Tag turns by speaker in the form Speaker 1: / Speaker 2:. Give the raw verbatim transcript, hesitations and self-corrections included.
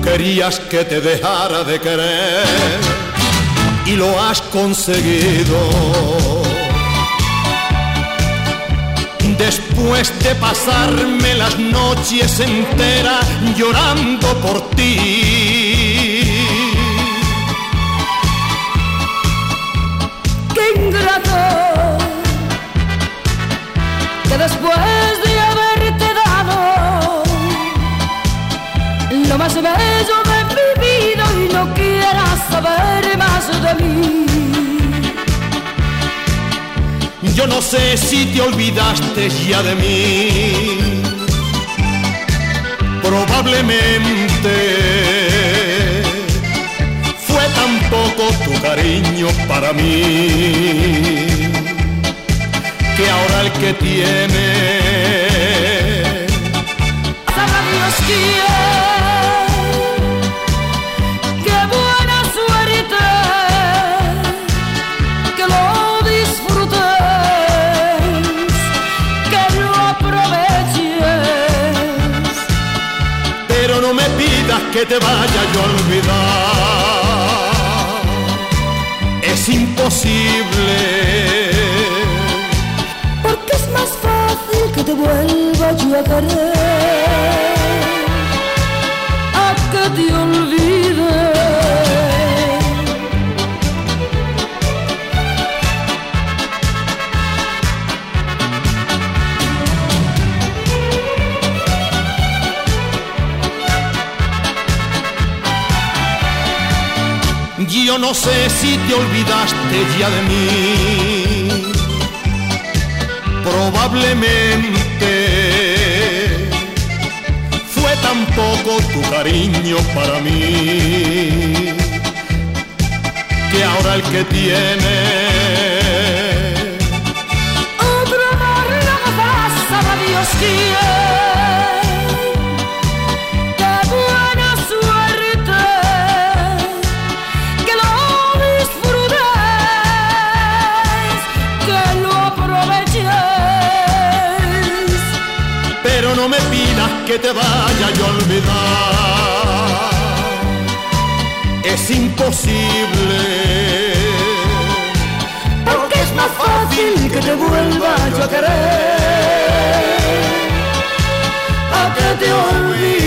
Speaker 1: querías que te dejara de querer y lo has conseguido. Después de pasarme las noches enteras llorando por ti.
Speaker 2: ¡Qué ingrato! Que después de haberte dado lo más bello de mi vida y no quieras saber más de mí.
Speaker 1: Yo no sé si te olvidaste ya de mí, probablemente fue tan poco tu cariño para mí, que ahora el que tiene,
Speaker 2: sabrá Dios quién, qué buena suerte, que lo disfrutes, que lo aproveches.
Speaker 1: Pero no me pidas que te vaya yo a olvidar, es imposible.
Speaker 2: Porque es más fácil que te vuelva yo a querer, a que te olvide.
Speaker 1: Yo no sé si te olvidaste ya de mí, probablemente fue tan poco tu cariño para mí, que ahora el que tiene
Speaker 2: otro amor no me pasa, a Dios quién, qué buena suerte, que lo disfrutes, que lo aproveches.
Speaker 1: pero no me pidas que te vaya yo a olvidar, es imposible.
Speaker 2: Porque es más fácil que te vuelva yo a querer, a que te olvides.